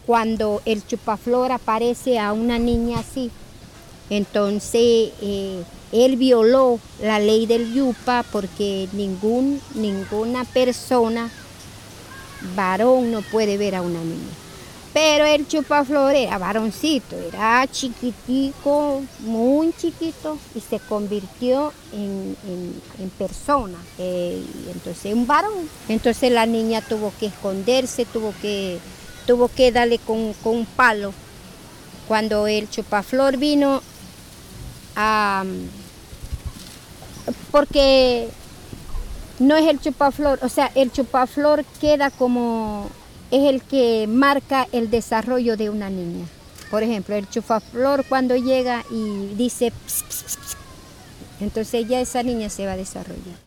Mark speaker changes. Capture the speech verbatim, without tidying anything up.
Speaker 1: cuando el chupaflor aparece a una niña así, entonces eh, él violó la ley del yupa porque ningún, ninguna persona, varón, no puede ver a una niña. Pero el chupaflor era varoncito, era chiquitico, muy chiquito, y se convirtió en, en, en persona, eh, entonces un varón. Entonces la niña tuvo que esconderse, tuvo que, tuvo que darle con, con un palo. Cuando el chupaflor vino, a, porque no es el chupaflor, o sea, el chupaflor queda como, es el que marca el desarrollo de una niña. Por ejemplo, el chupaflor cuando llega y dice, pss, pss, pss, entonces ya esa niña se va a desarrollar.